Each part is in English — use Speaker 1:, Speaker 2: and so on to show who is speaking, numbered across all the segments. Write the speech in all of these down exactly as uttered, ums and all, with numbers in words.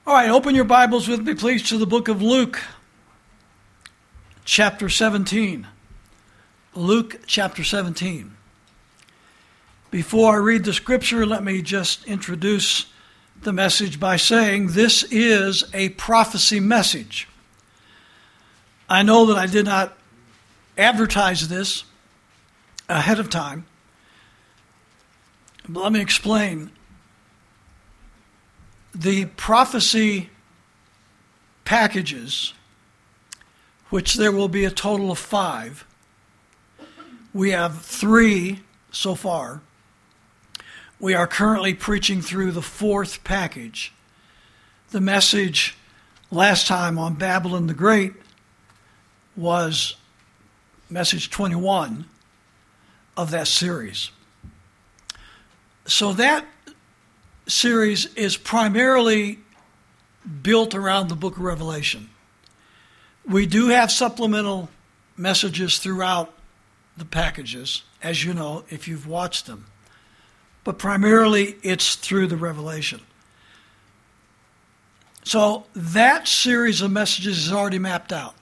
Speaker 1: All right, open your Bibles with me, please, to the book of Luke, chapter seventeen. Luke, chapter seventeen. Before I read the scripture, let me just introduce the message by saying this is a prophecy message. I know that I did not advertise this ahead of time, but let me explain. The prophecy packages, which there will be a total of five, we have three so far. We are currently preaching through the fourth package. The message last time on Babylon the Great was message twenty-one of that series. So that series is primarily built around the book of Revelation. We do have supplemental messages throughout the packages, as you know, if you've watched them. But primarily it's through the Revelation. So that series of messages is already mapped out.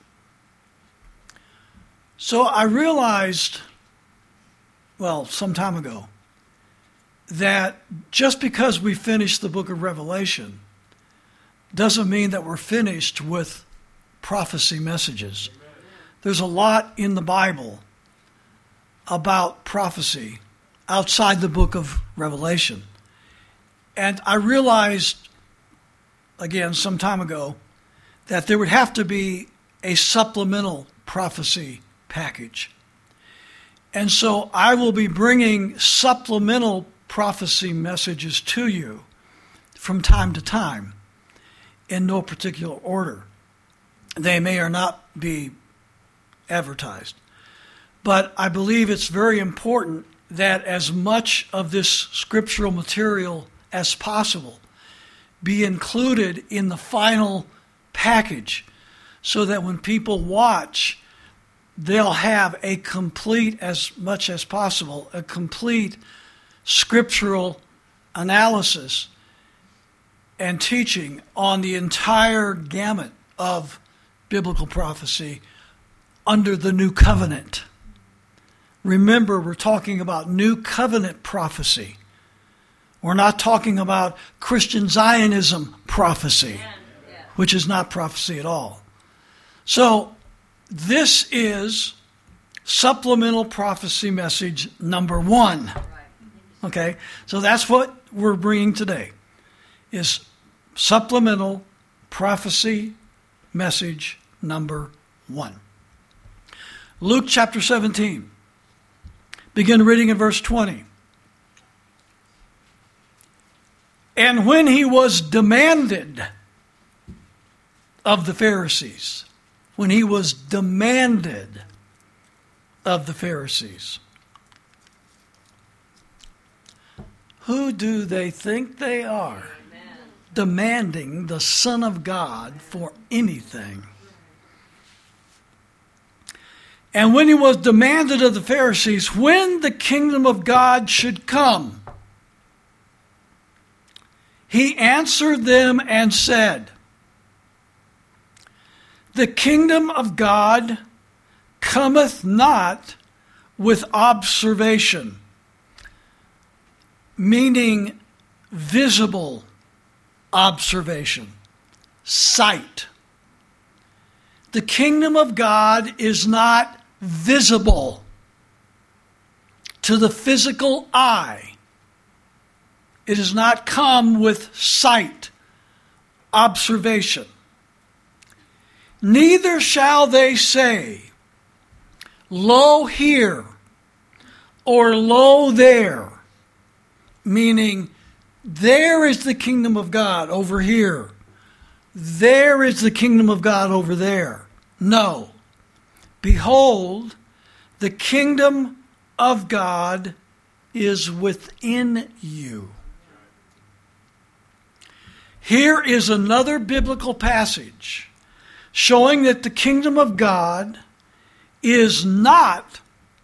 Speaker 1: So I realized, well, some time ago, that just because we finished the book of Revelation doesn't mean that we're finished with prophecy messages. There's a lot in the Bible about prophecy outside the book of Revelation. And I realized, again, some time ago, that there would have to be a supplemental prophecy package. And so I will be bringing supplemental prophecy messages to you from time to time in no particular order. They may or not be advertised. But I believe it's very important that as much of this scriptural material as possible be included in the final package so that when people watch, they'll have a complete, as much as possible, a complete scriptural analysis and teaching on the entire gamut of biblical prophecy under the new covenant. Remember, we're talking about new covenant prophecy. We're not talking about Christian Zionism prophecy, which is not prophecy at all. So this is supplemental prophecy message number one. Okay, so that's what we're bringing today, is supplemental prophecy message number one. Luke chapter seventeen. Begin reading in verse twenty. And when he was demanded of the Pharisees, when he was demanded of the Pharisees, who do they think they are? Amen. Demanding the Son of God for anything. And when he was demanded of the Pharisees when the kingdom of God should come, he answered them and said, the kingdom of God cometh not with observation, meaning visible observation, sight. The kingdom of God is not visible to the physical eye. It does not come with sight, observation. Neither shall they say, lo here, or lo there, meaning there is the kingdom of God over here. There is the kingdom of God over there. No. Behold, the kingdom of God is within you. Here is another biblical passage showing that the kingdom of God is not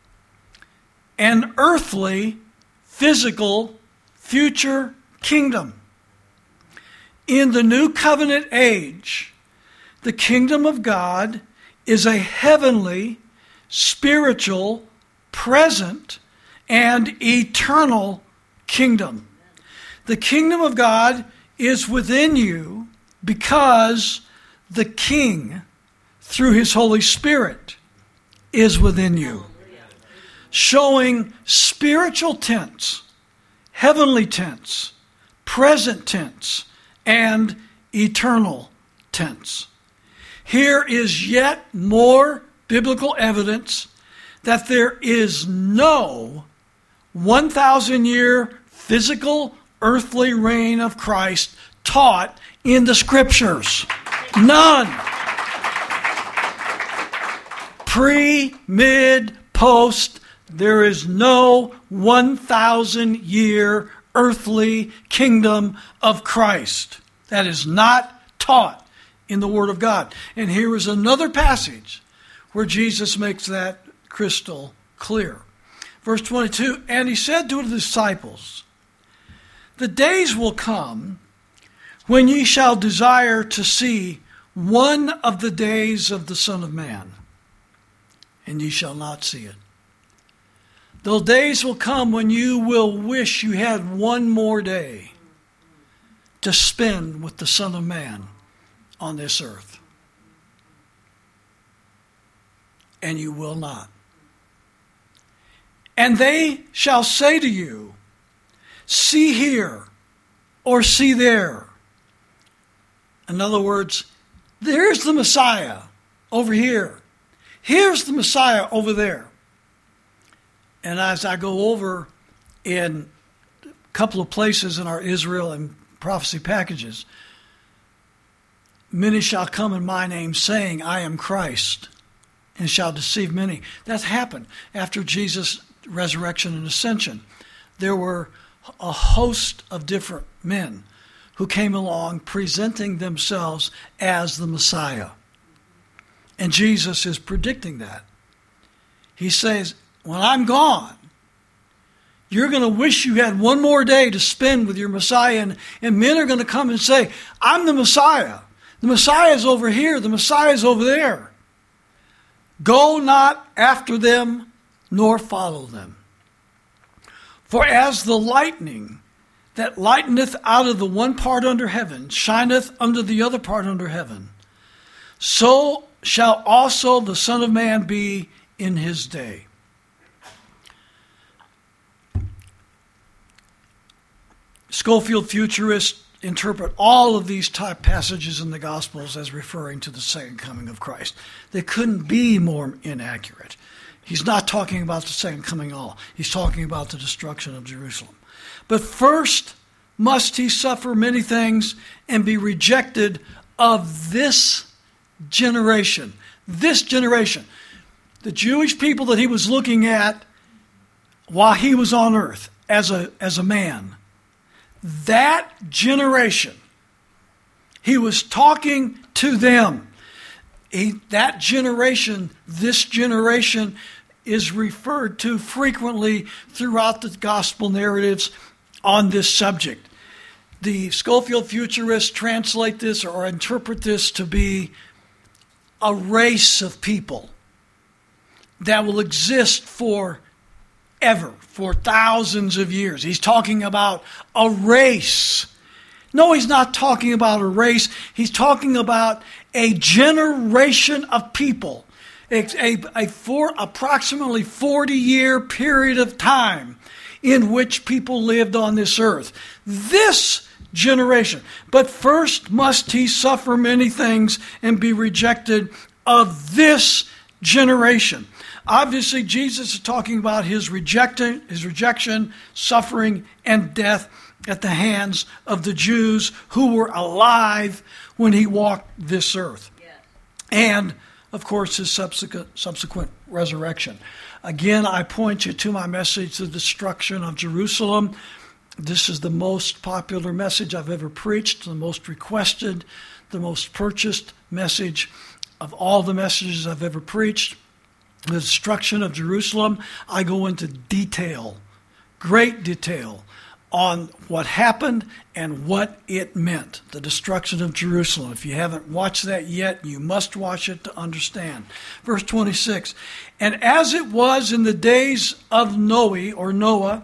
Speaker 1: an earthly, physical, future kingdom. In the new covenant age, the kingdom of God is a heavenly, spiritual, present, and eternal kingdom. The kingdom of God is within you because the King, through his Holy Spirit, is within you. Showing spiritual tense, heavenly tense, present tense, and eternal tense. Here is yet more biblical evidence that there is no one thousand year physical earthly reign of Christ taught in the Scriptures. None. Pre, mid, post, there is no one thousand year earthly kingdom of Christ. That is not taught in the Word of God. And here is another passage where Jesus makes that crystal clear. Verse twenty-two, and he said to the disciples, the days will come when ye shall desire to see one of the days of the Son of Man, and ye shall not see it. Those days will come when you will wish you had one more day to spend with the Son of Man on this earth. And you will not. And they shall say to you, see here or see there. In other words, there's the Messiah over here. Here's the Messiah over there. And as I go over in a couple of places in our Israel and prophecy packages, many shall come in my name saying, I am Christ, and shall deceive many. That's happened after Jesus' resurrection and ascension. There were a host of different men who came along presenting themselves as the Messiah. And Jesus is predicting that. He says, when I'm gone, you're going to wish you had one more day to spend with your Messiah, and, and men are going to come and say, I'm the Messiah. The Messiah is over here. The Messiah is over there. Go not after them, nor follow them. For as the lightning that lighteneth out of the one part under heaven shineth under the other part under heaven, so shall also the Son of Man be in his day. Scofield futurists interpret all of these type passages in the Gospels as referring to the second coming of Christ. They couldn't be more inaccurate. He's not talking about the second coming at all. He's talking about the destruction of Jerusalem. But first must he suffer many things and be rejected of this generation. This generation. The Jewish people that he was looking at while he was on earth as a, as a man. That generation. He was talking to them. He, that generation, this generation, is referred to frequently throughout the gospel narratives on this subject. The Scofield futurists translate this or interpret this to be a race of people that will exist forever, for thousands of years. He's talking about a race. No, he's not talking about a race. He's talking about a generation of people. A, a, a four, approximately forty-year period of time in which people lived on this earth. This generation. But first must he suffer many things and be rejected of this generation. Obviously, Jesus is talking about his rejection, his rejection, suffering, and death at the hands of the Jews who were alive when he walked this earth. Yes. And, of course, his subsequent, subsequent resurrection. Again, I point you to my message, The Destruction of Jerusalem. This is the most popular message I've ever preached, the most requested, the most purchased message of all the messages I've ever preached. The destruction of Jerusalem. I go into detail, great detail, on what happened and what it meant, the destruction of Jerusalem. If you haven't watched that yet, you must watch it to understand. Verse twenty-six, and as it was in the days of Noe, or Noah,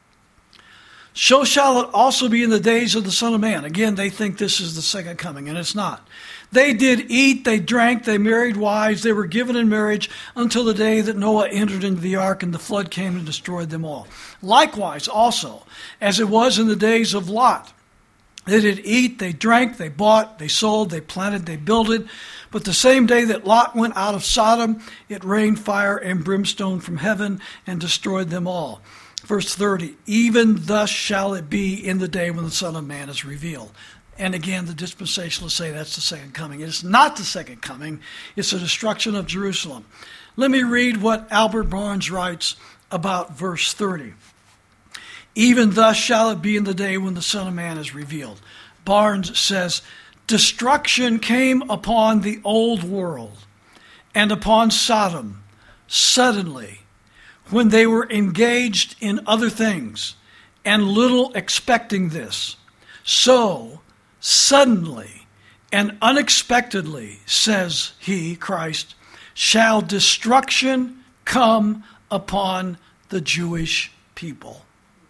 Speaker 1: so shall it also be in the days of the Son of Man. Again, they think this is the second coming, and it's not. They did eat, they drank, they married wives, they were given in marriage until the day that Noah entered into the ark and the flood came and destroyed them all. Likewise also, as it was in the days of Lot, they did eat, they drank, they bought, they sold, they planted, they builded. But the same day that Lot went out of Sodom, it rained fire and brimstone from heaven and destroyed them all. Verse thirty, even thus shall it be in the day when the Son of Man is revealed. And again, the dispensationalists say that's the second coming. It is not the second coming. It's the destruction of Jerusalem. Let me read what Albert Barnes writes about verse thirty. Even thus shall it be in the day when the Son of Man is revealed. Barnes says, destruction came upon the old world and upon Sodom suddenly when they were engaged in other things and little expecting this. So suddenly and unexpectedly, says he, Christ, shall destruction come upon the Jewish people.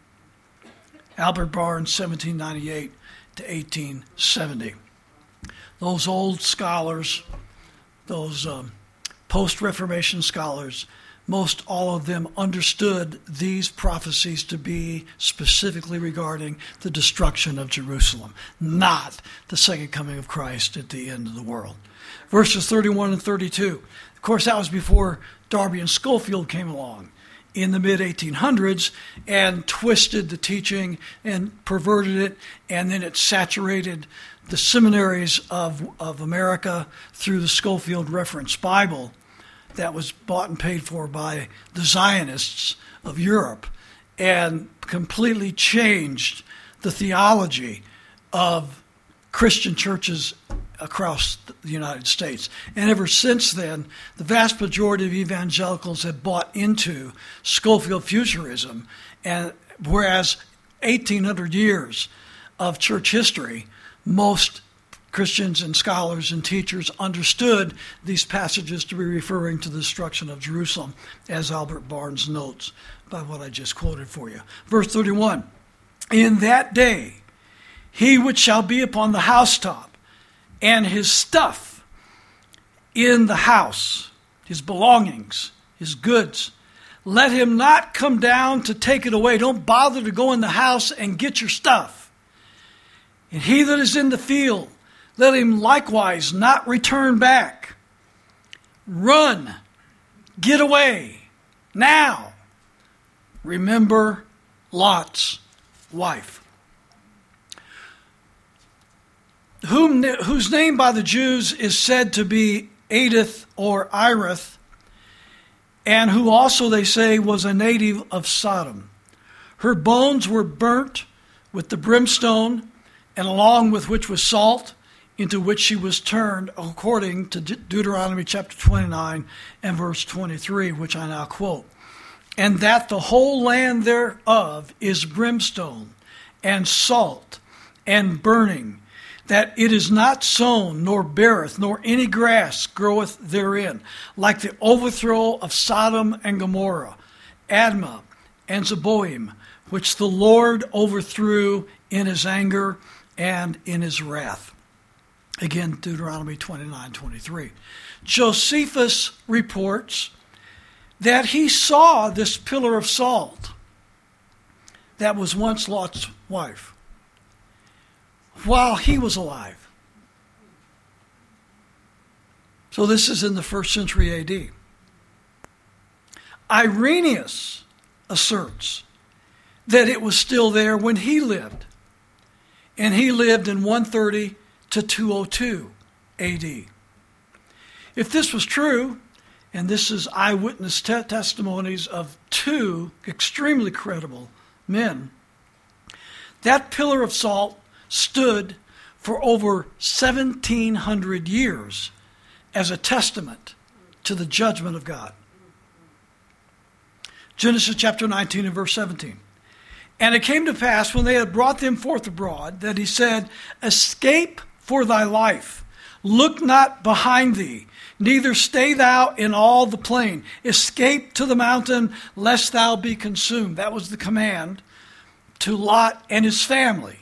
Speaker 1: Albert Barnes, seventeen ninety-eight to eighteen seventy. Those old scholars, those um, post-Reformation scholars, most all of them understood these prophecies to be specifically regarding the destruction of Jerusalem, not the second coming of Christ at the end of the world. Verses thirty-one and thirty-two. Of course, that was before Darby and Schofield came along in the mid eighteen hundreds and twisted the teaching and perverted it, and then it saturated the seminaries of, of America through the Schofield Reference Bible that was bought and paid for by the Zionists of Europe, and completely changed the theology of Christian churches across the United States. And ever since then, the vast majority of evangelicals have bought into Schofield futurism, and whereas eighteen hundred years of church history, most Christians and scholars and teachers understood these passages to be referring to the destruction of Jerusalem, as Albert Barnes notes by what I just quoted for you. Verse thirty-one, in that day he which shall be upon the housetop, and his stuff in the house, his belongings, his goods, let him not come down to take it away. Don't bother to go in the house and get your stuff. And he that is in the field, let him likewise not return back. Run, get away, now. Remember Lot's wife, whom, whose name by the Jews is said to be Edith or Irith, and who also, they say, was a native of Sodom. Her bones were burnt with the brimstone, and along with which was salt, into which she was turned, according to De- Deuteronomy chapter twenty-nine and verse twenty-three, which I now quote. And that the whole land thereof is brimstone, and salt, and burning, that it is not sown, nor beareth, nor any grass groweth therein, like the overthrow of Sodom and Gomorrah, Admah, and Zeboim, which the Lord overthrew in his anger and in his wrath. Again, Deuteronomy twenty-nine twenty-three. Josephus reports that he saw this pillar of salt that was once Lot's wife while he was alive. So this is in the first century A D. Irenaeus asserts that it was still there when he lived. And he lived in one thirty to two oh two A D. If this was true, and this is eyewitness te- testimonies of two extremely credible men, that pillar of salt stood for over seventeen hundred years as a testament to the judgment of God. Genesis chapter nineteen and verse seventeen. And it came to pass, when they had brought them forth abroad, that he said, escape for thy life. Look not behind thee, neither stay thou in all the plain. Escape to the mountain, lest thou be consumed. That was the command to Lot and his family.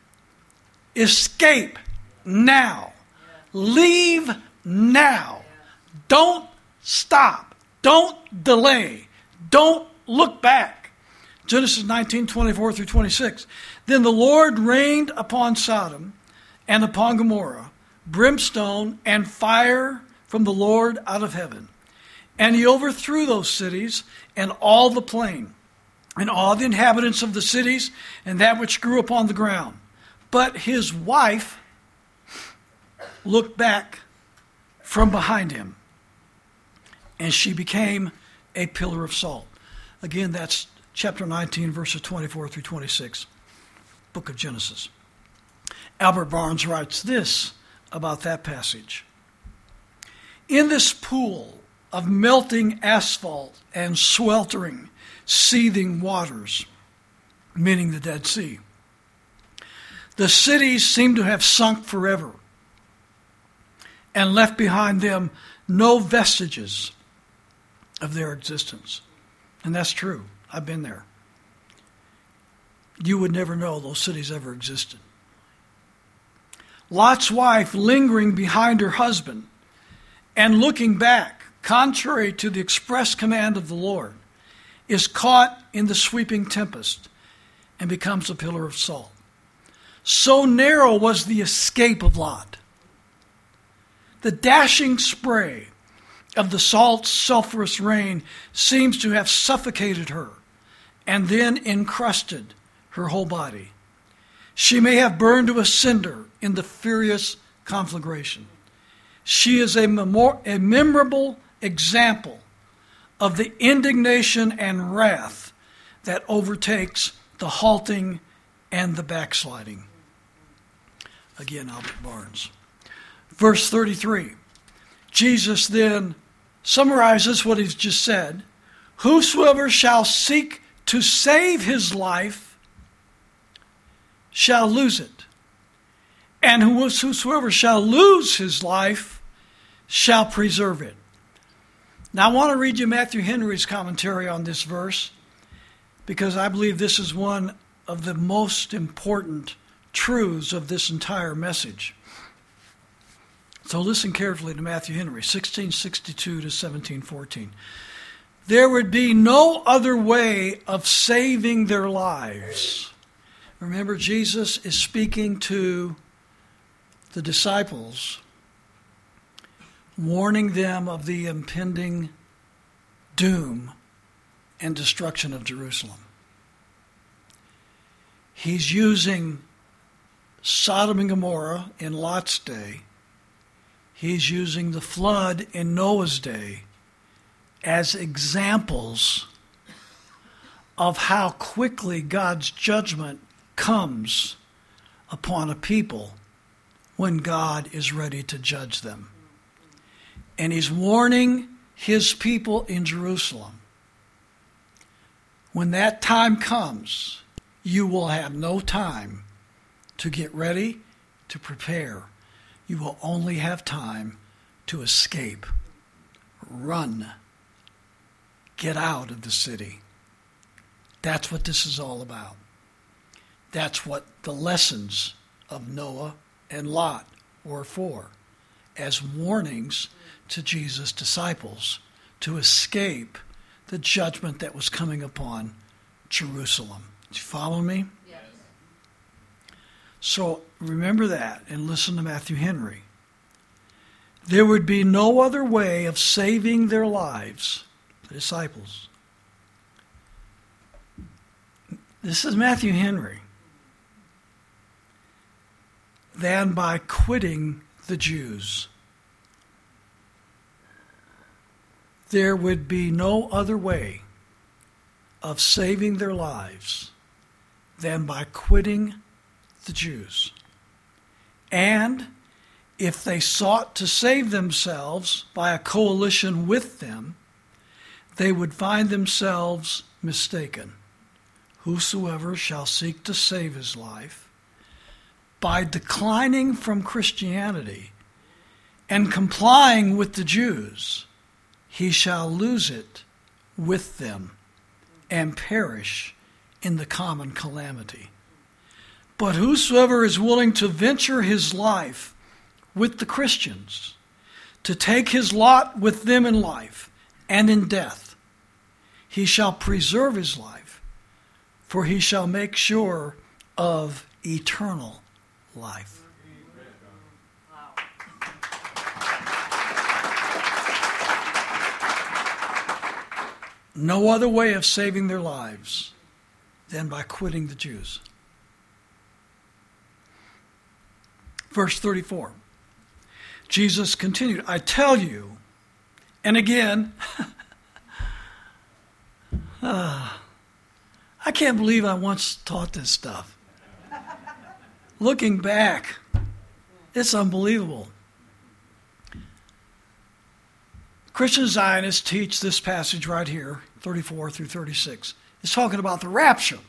Speaker 1: Escape now. Leave now. Don't stop. Don't delay. Don't look back. Genesis nineteen, twenty-four through twenty-six. Then the Lord rained upon Sodom and upon Gomorrah brimstone and fire from the Lord out of heaven. And he overthrew those cities and all the plain, and all the inhabitants of the cities, and that which grew upon the ground. But his wife looked back from behind him, and she became a pillar of salt. Again, that's chapter nineteen, verses twenty-four through twenty-six, book of Genesis. Albert Barnes writes this about that passage. In this pool of melting asphalt and sweltering, seething waters, meaning the Dead Sea, the cities seem to have sunk forever and left behind them no vestiges of their existence. And that's true. I've been there. You would never know those cities ever existed. Lot's wife, lingering behind her husband and looking back, contrary to the express command of the Lord, is caught in the sweeping tempest and becomes a pillar of salt. So narrow was the escape of Lot. The dashing spray of the salt, sulfurous rain seems to have suffocated her and then encrusted her whole body. She may have burned to a cinder in the furious conflagration. She is a, memor- a memorable example of the indignation and wrath that overtakes the halting and the backsliding. Again, Albert Barnes. Verse thirty-three. Jesus then summarizes what he's just said. Whosoever shall seek to save his life shall lose it. And whosoever shall lose his life shall preserve it. Now I want to read you Matthew Henry's commentary on this verse, because I believe this is one of the most important truths of this entire message. So listen carefully to Matthew Henry, sixteen sixty-two to seventeen fourteen. There would be no other way of saving their lives. Remember, Jesus is speaking to the disciples, warning them of the impending doom and destruction of Jerusalem. He's using Sodom and Gomorrah in Lot's day. He's using the flood in Noah's day as examples of how quickly God's judgment comes upon a people when God is ready to judge them. And he's warning his people in Jerusalem. When that time comes, you will have no time to get ready, to prepare. You will only have time to escape, run, get out of the city. That's what this is all about. That's what the lessons of Noah and Lot were for, as warnings to Jesus' disciples to escape the judgment that was coming upon Jerusalem. Do you follow me? Yes. So remember that and listen to Matthew Henry. There would be no other way of saving their lives, the disciples. This is Matthew Henry. Than by quitting the Jews. There would be no other way of saving their lives than by quitting the Jews. And if they sought to save themselves by a coalition with them, they would find themselves mistaken. whosoever shall seek to save his life by declining from Christianity and complying with the Jews, he shall lose it with them and perish in the common calamity. But whosoever is willing to venture his life with the Christians, to take his lot with them in life and in death, he shall preserve his life, for he shall make sure of eternal life. No other way of saving their lives than by quitting the Jews. Verse thirty-four. Jesus continued, I tell you, and again, uh, I can't believe I once taught this stuff. Looking back, it's unbelievable. Christian Zionists teach this passage right here, thirty-four through thirty-six. It's talking about the rapture.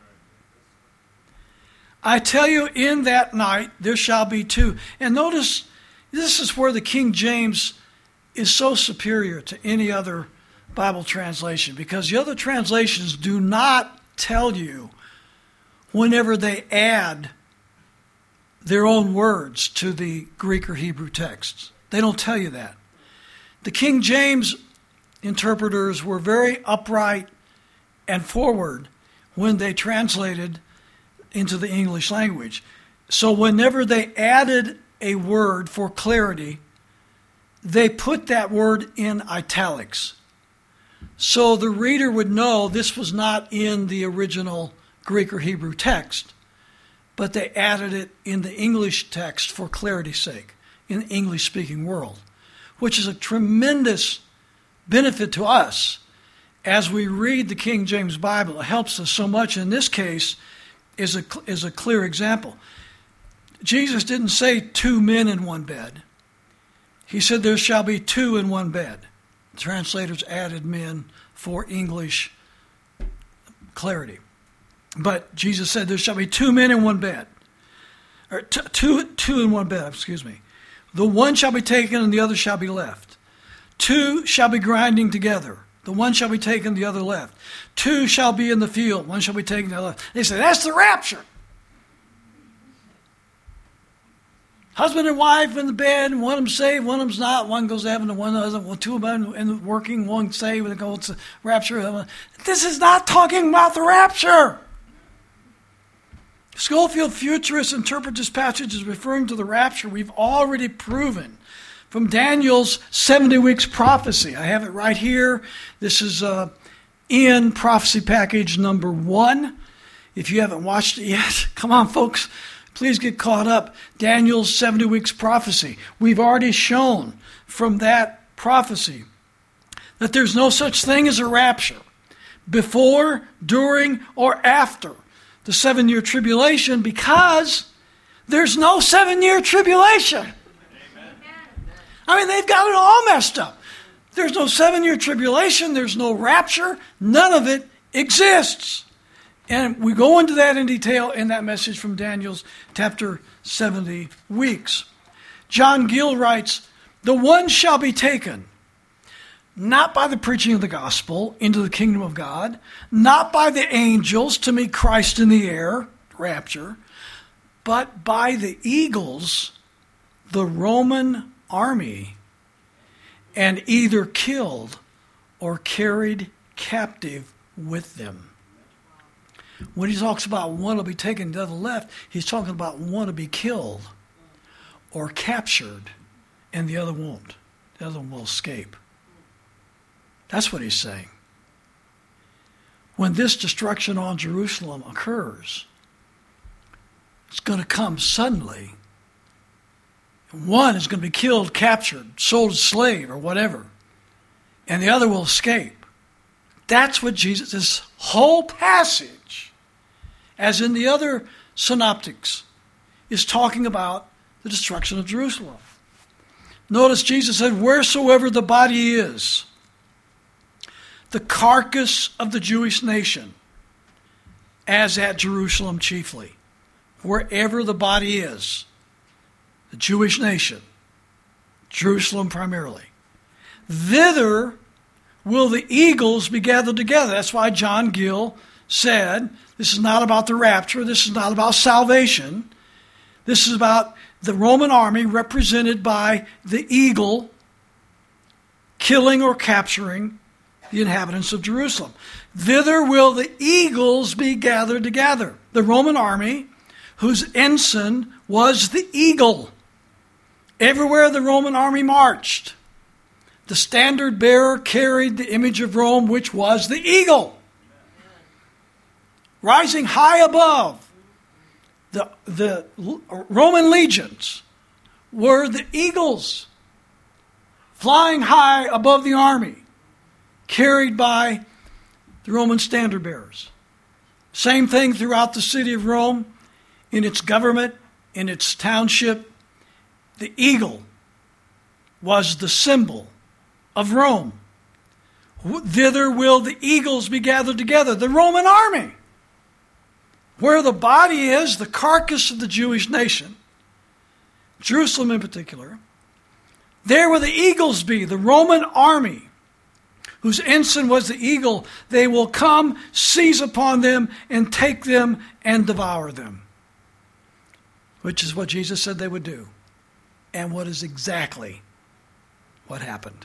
Speaker 1: I tell you, in that night there shall be two. And notice, this is where the King James is so superior to any other Bible translation, because the other translations do not tell you whenever they add their own words to the Greek or Hebrew texts. They don't tell you that. The King James interpreters were very upright and forward when they translated into the English language. So whenever they added a word for clarity, they put that word in italics. So the reader would know this was not in the original Greek or Hebrew text, but they added it in the English text for clarity's sake, in the English-speaking world, which is a tremendous benefit to us as we read the King James Bible. It helps us so much. In this case, is a, is a clear example. Jesus didn't say two men in one bed. He said there shall be two in one bed. Translators added men for English clarity. But Jesus said there shall be two men in one bed. Or t- two, two in one bed, excuse me. The one shall be taken and the other shall be left. Two shall be grinding together. The one shall be taken, the other left. Two shall be in the field, one shall be taken, the other left. They say, that's the rapture. Husband and wife in the bed, one of them saved, one of them's not. One goes to heaven, and one doesn't. Well, two of them in working, one saved, and goes to rapture. This is not talking about the rapture. Schofield futurists interpret this passage as referring to the rapture. We've already proven from Daniel's seventy weeks prophecy. I have it right here. This is uh, in prophecy package number one. If you haven't watched it yet, come on, folks. Please get caught up. Daniel's seventy weeks prophecy. We've already shown from that prophecy that there's no such thing as a rapture before, during, or after the seven-year tribulation, because there's no seven-year tribulation. I mean, they've got it all messed up. There's no seven-year tribulation. There's no rapture. None of it exists. And we go into that in detail in that message from Daniel's chapter seventy weeks. John Gill writes, the one shall be taken, not by the preaching of the gospel into the kingdom of God, not by the angels to meet Christ in the air, rapture, but by the eagles, the Roman army, and either killed or carried captive with them. When he talks about one will be taken to the left, he's talking about one to be killed or captured, and the other won't. The other one will escape. That's what he's saying. When this destruction on Jerusalem occurs, it's going to come suddenly. One is going to be killed, captured, sold as slave or whatever, and the other will escape. That's what Jesus, this whole passage, as in the other synoptics, is talking about the destruction of Jerusalem. Notice Jesus said, wheresoever the body is, the carcass of the Jewish nation, as at Jerusalem chiefly, wherever the body is, the Jewish nation, Jerusalem primarily. Thither will the eagles be gathered together. That's why John Gill said, this is not about the rapture, this is not about salvation. This is about the Roman army represented by the eagle killing or capturing the inhabitants of Jerusalem. Thither will the eagles be gathered together. The Roman army, whose ensign was the eagle. Everywhere the Roman army marched, the standard bearer carried the image of Rome, which was the eagle. Rising high above the, the Roman legions were the eagles, flying high above the army, carried by the Roman standard bearers. Same thing throughout the city of Rome, in its government, in its township. The eagle was the symbol of Rome. Thither will the eagles be gathered together, the Roman army. Where the body is, the carcass of the Jewish nation, Jerusalem in particular, there will the eagles be, the Roman army, whose ensign was the eagle. They will come, seize upon them, and take them and devour them. Which is what Jesus said they would do. And what is exactly what happened.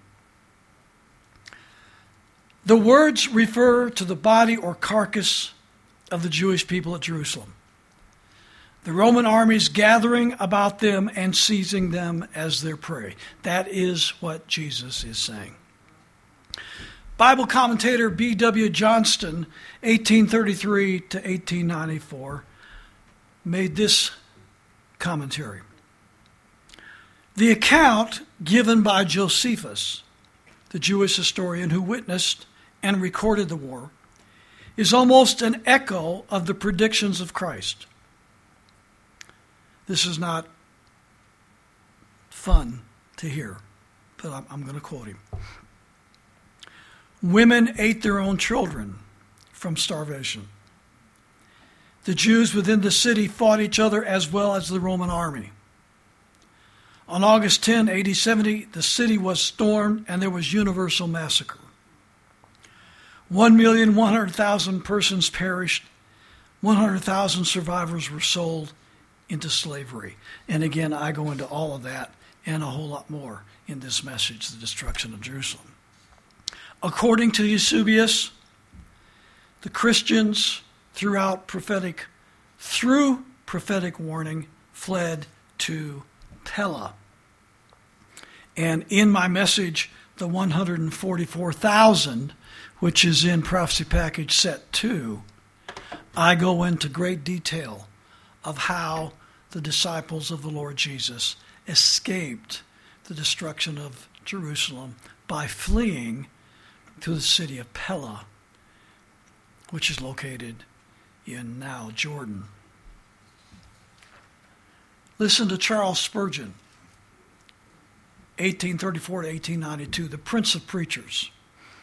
Speaker 1: The words refer to the body or carcass of the Jewish people at Jerusalem. The Roman armies gathering about them and seizing them as their prey. That is what Jesus is saying. Bible commentator B W Johnston, eighteen thirty-three to eighteen ninety-four, made this commentary. The account given by Josephus, the Jewish historian who witnessed and recorded the war, is almost an echo of the predictions of Christ. This is not fun to hear, but I'm, I'm going to quote him. Women ate their own children from starvation. The Jews within the city fought each other as well as the Roman army. On August tenth, A D seventy, the city was stormed and there was universal massacre. One million one hundred thousand persons perished. One hundred thousand survivors were sold into slavery. And again, I go into all of that and a whole lot more in this message, the destruction of Jerusalem. According to Eusebius, the Christians throughout prophetic, through prophetic warning, fled to Pella. And in my message, the one hundred forty-four thousand, which is in Prophecy Package Set two, I go into great detail of how the disciples of the Lord Jesus escaped the destruction of Jerusalem by fleeing to the city of Pella, which is located in now Jordan. Listen to Charles Spurgeon, eighteen thirty-four to eighteen ninety-two, the Prince of Preachers.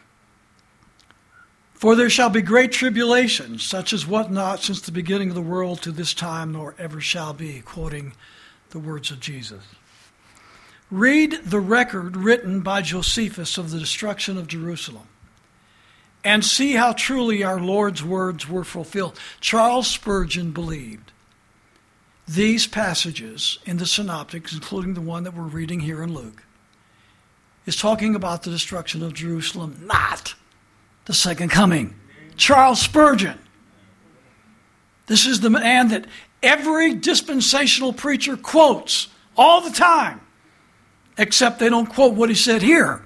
Speaker 1: For there shall be great tribulation, such as what not since the beginning of the world to this time, nor ever shall be, quoting the words of Jesus. Read the record written by Josephus of the destruction of Jerusalem and see how truly our Lord's words were fulfilled. Charles Spurgeon believed these passages in the synoptics, including the one that we're reading here in Luke, is talking about the destruction of Jerusalem, not the second coming. Charles Spurgeon. This is the man that every dispensational preacher quotes all the time, except they don't quote what he said here.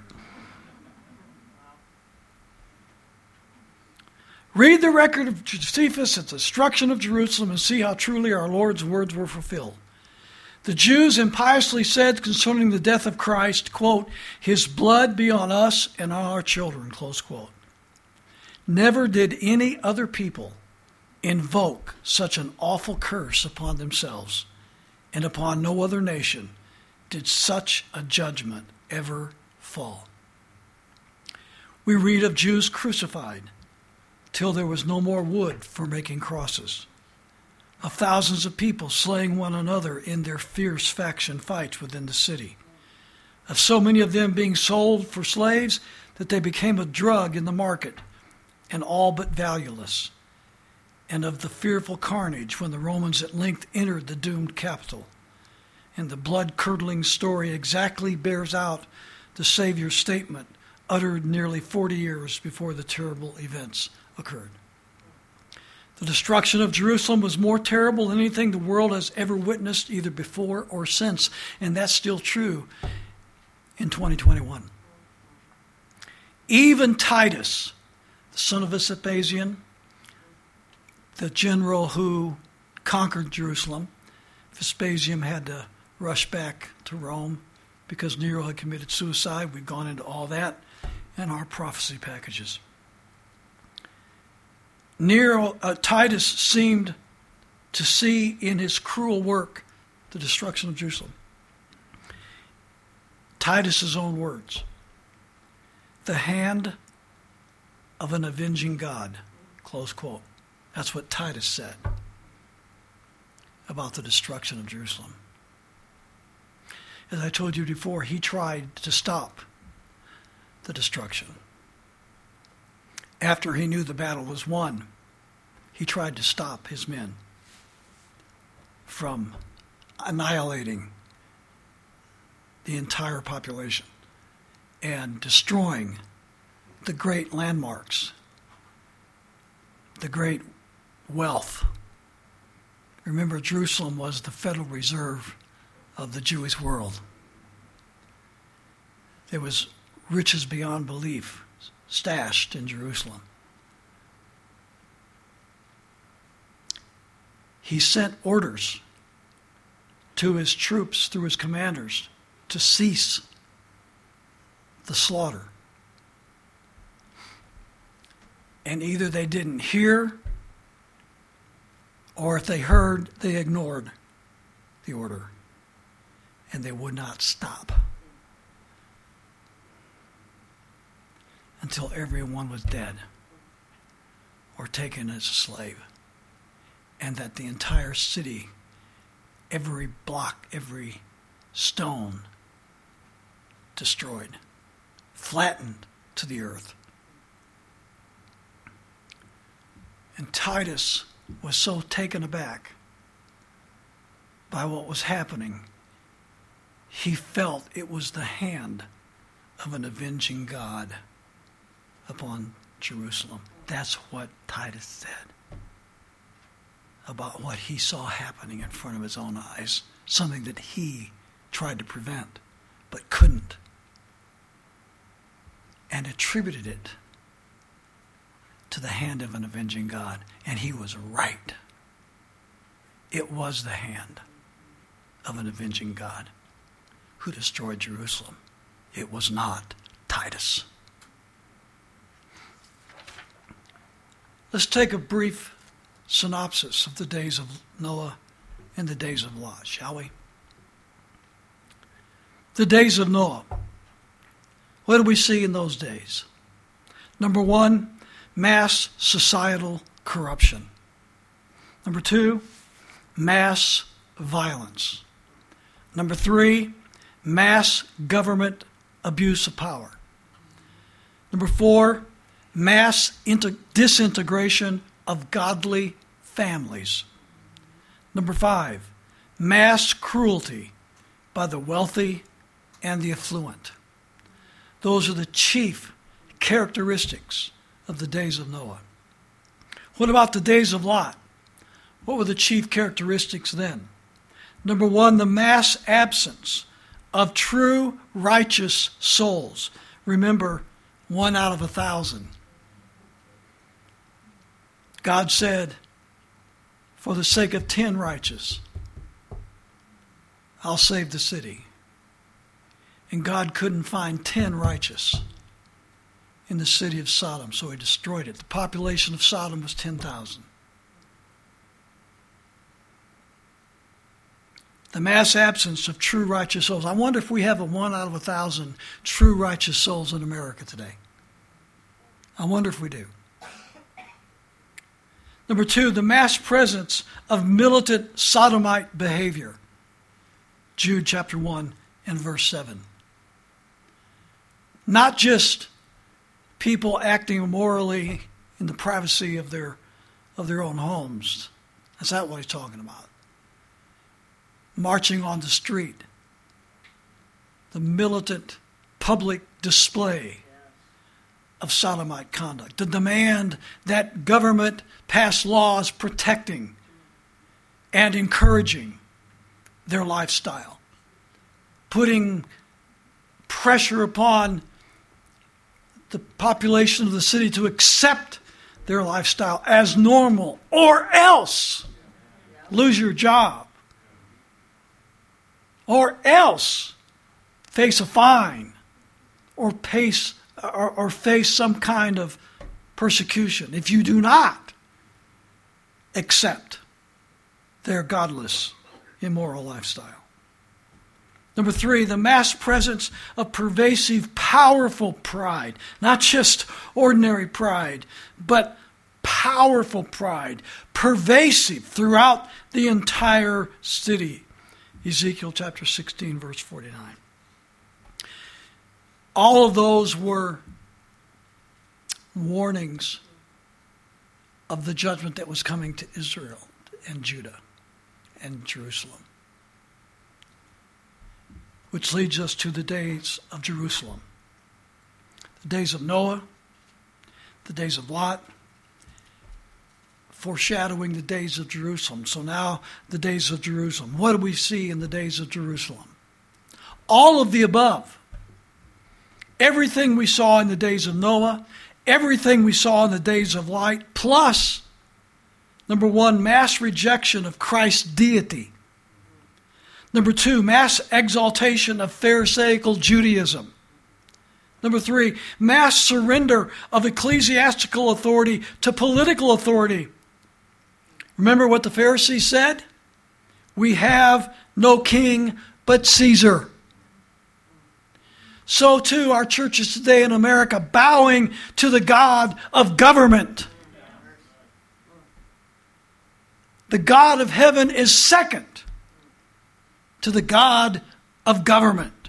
Speaker 1: Read the record of Josephus at the destruction of Jerusalem and see how truly our Lord's words were fulfilled. The Jews impiously said concerning the death of Christ, quote, his blood be on us and on our children, close quote. Never did any other people invoke such an awful curse upon themselves, and upon no other nation did such a judgment ever fall. We read of Jews crucified till there was no more wood for making crosses, of thousands of people slaying one another in their fierce faction fights within the city, of so many of them being sold for slaves that they became a drug in the market and all but valueless, and of the fearful carnage when the Romans at length entered the doomed capital. And the blood-curdling story exactly bears out the Savior's statement uttered nearly forty years before the terrible events occurred. The destruction of Jerusalem was more terrible than anything the world has ever witnessed, either before or since, and that's still true in twenty twenty-one. Even Titus, the son of Vespasian, the general who conquered Jerusalem, Vespasian had to rush back to Rome because Nero had committed suicide. We've gone into all that in our prophecy packages. Nero, uh, Titus seemed to see in his cruel work the destruction of Jerusalem. Titus's own words, the hand of an avenging God, close quote. That's what Titus said about the destruction of Jerusalem. As I told you before, he tried to stop the destruction. After he knew the battle was won, he tried to stop his men from annihilating the entire population and destroying the great landmarks, the great wealth. Remember, Jerusalem was the Federal Reserve of the Jewish world. There was riches beyond belief stashed in Jerusalem. He sent orders to his troops through his commanders to cease the slaughter. And either they didn't hear, or if they heard, they ignored the order. And they would not stop until everyone was dead or taken as a slave. And that the entire city, every block, every stone, destroyed, flattened to the earth. And Titus was so taken aback by what was happening, he felt it was the hand of an avenging God upon Jerusalem. That's what Titus said about what he saw happening in front of his own eyes, something that he tried to prevent but couldn't, and attributed it to the hand of an avenging God. And he was right. It was the hand of an avenging God who destroyed Jerusalem. It was not Titus. Let's take a brief synopsis of the days of Noah and the days of Lot, shall we? The days of Noah. What do we see in those days? Number one, mass societal corruption. Number two, mass violence. Number three, mass government abuse of power. Number four, mass inter- disintegration of godly families. Number five, mass cruelty by the wealthy and the affluent. Those are the chief characteristics of the days of Noah. What about the days of Lot? What were the chief characteristics then? Number one, the mass absence of true righteous souls. Remember, one out of a thousand. God said, for the sake of ten righteous, I'll save the city. And God couldn't find ten righteous in the city of Sodom, so he destroyed it. The population of Sodom was ten thousand. The mass absence of true righteous souls. I wonder if we have a one out of a thousand true righteous souls in America today. I wonder if we do. Number two, the mass presence of militant sodomite behavior. Jude chapter one and verse seven. Not just people acting immorally in the privacy of their of their own homes. That's not what he's talking about. Marching on the street. The militant public display of sodomite conduct. The demand that government pass laws protecting and encouraging their lifestyle. Putting pressure upon the population of the city to accept their lifestyle as normal, or else lose your job, or else face a fine, or face or, or face some kind of persecution if you do not accept their godless, immoral lifestyle. Number three, the mass presence of pervasive, powerful pride. Not just ordinary pride, but powerful pride. Pervasive throughout the entire city. Ezekiel chapter sixteen, verse forty-nine. All of those were warnings of the judgment that was coming to Israel and Judah and Jerusalem. Which leads us to the days of Jerusalem. The days of Noah, the days of Lot, foreshadowing the days of Jerusalem. So now, the days of Jerusalem. What do we see in the days of Jerusalem? All of the above. Everything we saw in the days of Noah, everything we saw in the days of Lot, plus, number one, mass rejection of Christ's deity. Number two, mass exaltation of Pharisaical Judaism. Number three, mass surrender of ecclesiastical authority to political authority. Remember what the Pharisees said? We have no king but Caesar. So too our churches today in America bowing to the God of government. The God of heaven is second to the God of government.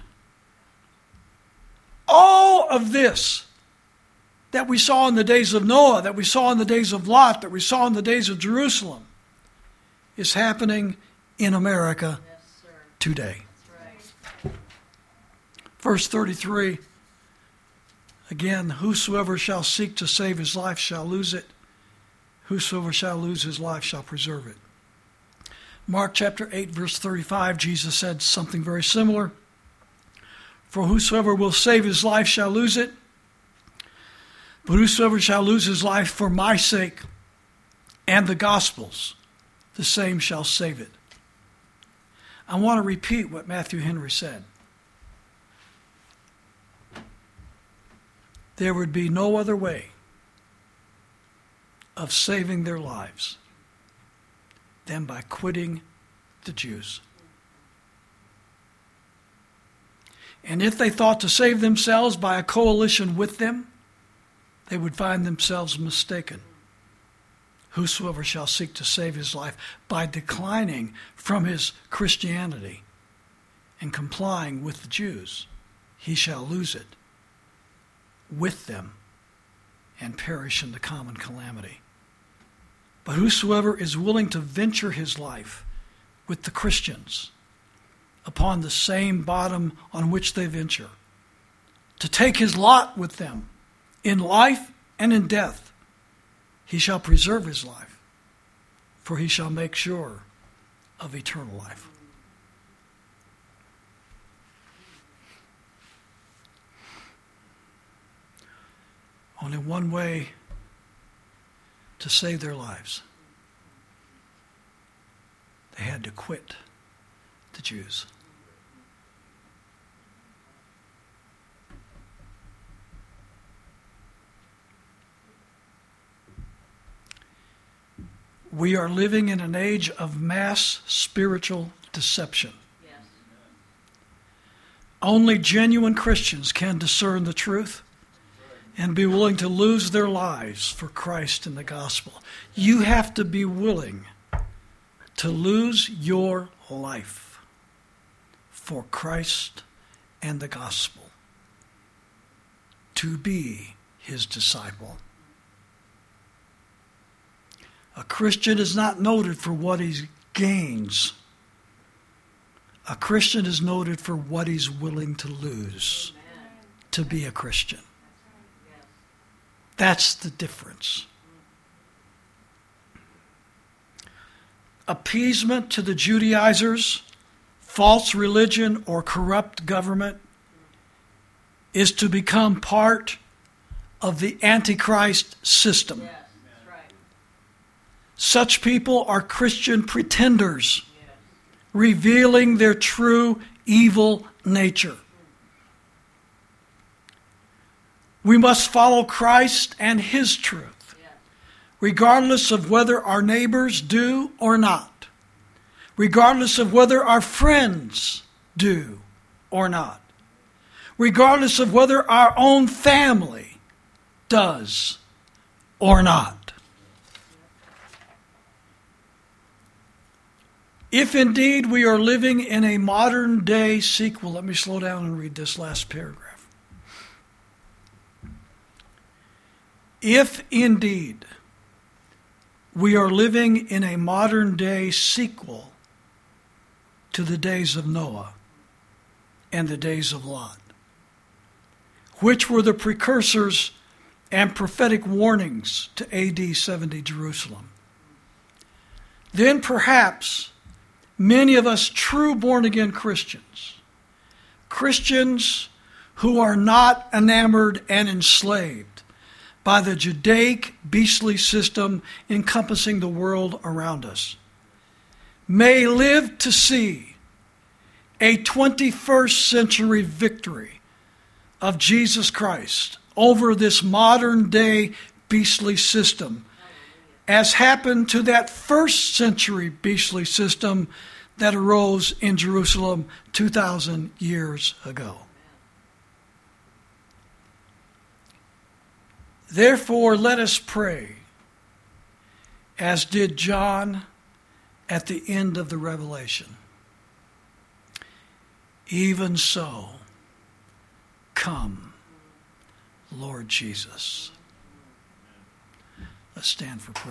Speaker 1: All of this that we saw in the days of Noah, that we saw in the days of Lot, that we saw in the days of Jerusalem, is happening in America yes, sir. Today. That's right. Verse thirty-three, again, whosoever shall seek to save his life shall lose it. Whosoever shall lose his life shall preserve it. Mark chapter eight, verse thirty-five, Jesus said something very similar. For whosoever will save his life shall lose it, but whosoever shall lose his life for my sake and the gospel's, the same shall save it. I want to repeat what Matthew Henry said. There would be no other way of saving their lives than by quitting the Jews. And if they thought to save themselves by a coalition with them, they would find themselves mistaken. Whosoever shall seek to save his life by declining from his Christianity and complying with the Jews, he shall lose it with them and perish in the common calamity. But whosoever is willing to venture his life with the Christians upon the same bottom on which they venture, to take his lot with them in life and in death, he shall preserve his life, for he shall make sure of eternal life. Only one way to save their lives. They had to quit the Jews. We are living in an age of mass spiritual deception. Yes. Only genuine Christians can discern the truth and be willing to lose their lives for Christ and the gospel. You have to be willing to lose your life for Christ and the gospel, to be his disciple. A Christian is not noted for what he gains. A Christian is noted for what he's willing to lose to be a Christian. That's the difference. Appeasement to the Judaizers, false religion, or corrupt government is to become part of the Antichrist system.
Speaker 2: Yes, that's right.
Speaker 1: Such people are Christian pretenders, yes, revealing their true evil nature. We must follow Christ and his truth, yes, regardless of whether our neighbors do or not, regardless of whether our friends do or not, regardless of whether our own family does or not. If indeed we are living in a modern day sequel, let me slow down and read this last paragraph. If indeed we are living in a modern day sequel to the days of Noah and the days of Lot, which were the precursors and prophetic warnings to A D seventy Jerusalem, then perhaps many of us true born-again Christians, Christians who are not enamored and enslaved by the Judaic beastly system encompassing the world around us, may live to see a twenty-first century victory of Jesus Christ over this modern day beastly system, as happened to that first century beastly system that arose in Jerusalem two thousand years ago. Therefore, let us pray, as did John at the end of the Revelation. Even so, come, Lord Jesus. Let's stand for prayer.